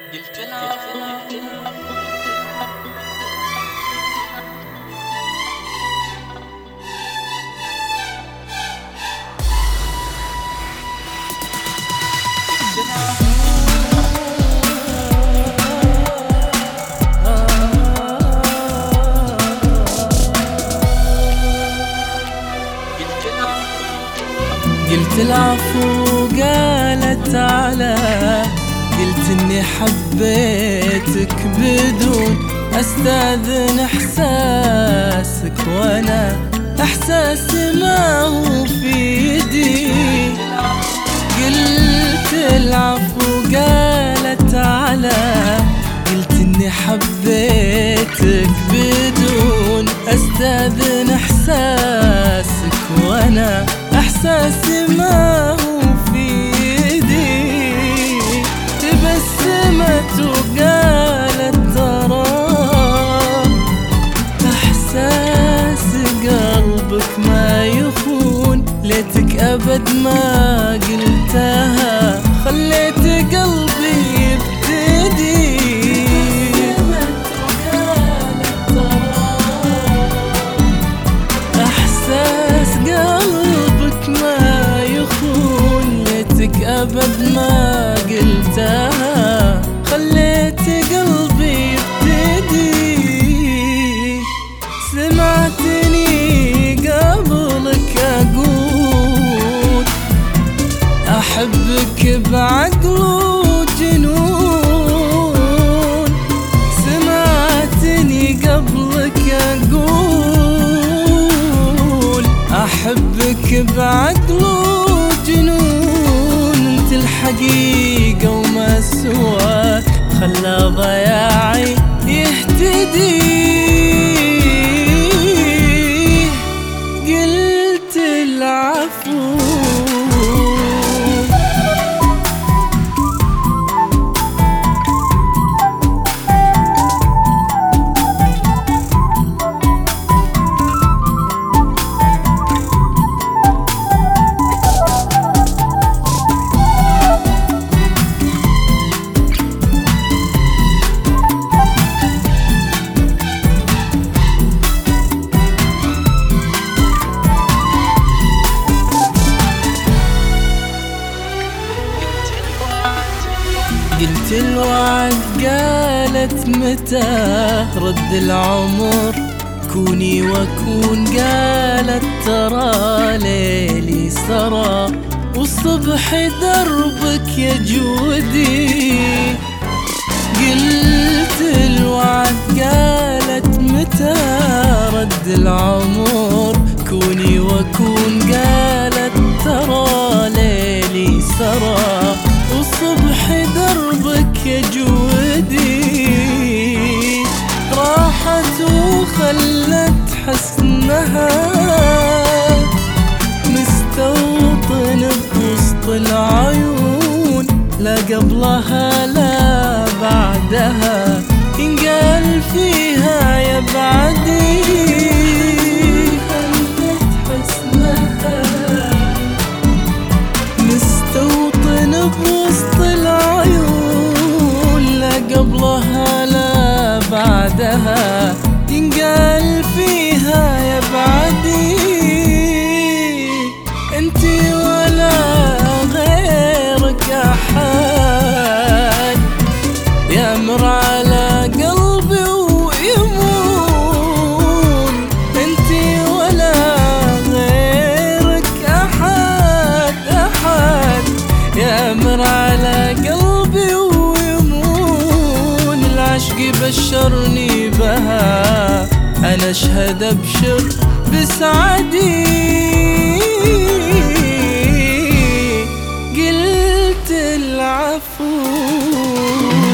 قلت العفو قلت العفو قالت على قلت اني حبيتك بدون استاذن احساسك، وانا احساسي ما هو في يدي. قلت العفو قالت على قلت اني حبيتك بدون استاذن احساسك، وانا احساسي ما هو في يدي. تبسمت وقالت ترى احساس قلبك ما يخون، ليتك ابد ما قلتها خليت قلبي يبتدي. أبد ما قلتها خليت قلبي يبتدي. سمعتني قبلك أقول أحبك بعقل وجنون. سمعتني قبلك أقول أحبك بعقل وجنون. الحقيقة وما سواك خلى ضياعي يهتدي. قلت العفو قلت الوعد قالت متى رد العمر كوني وكون. قالت ترى ليلي سرى والصبح دربك يا جودي. قلت الوعد قالت متى رد العمر كوني وكون. قالت ترى ليلي سرى والصبح دربك يا جودي. راحت وخلت حسنها مستوطن بوسط العيون، لا قبلها لا بعدها ينقال فيها يا بعدي. خلت حسنها مستوطن بوسط العيون، لا قبلها لا بعدها ينقال فيها يا بعدي. انتي ولا غيرك احد يامر على قلبي ويمون. انتي ولا غيرك احد يامر على قلبي ويمون. العشق بشرني بها أنا أشهد أبشر بسعدي. قلت العفو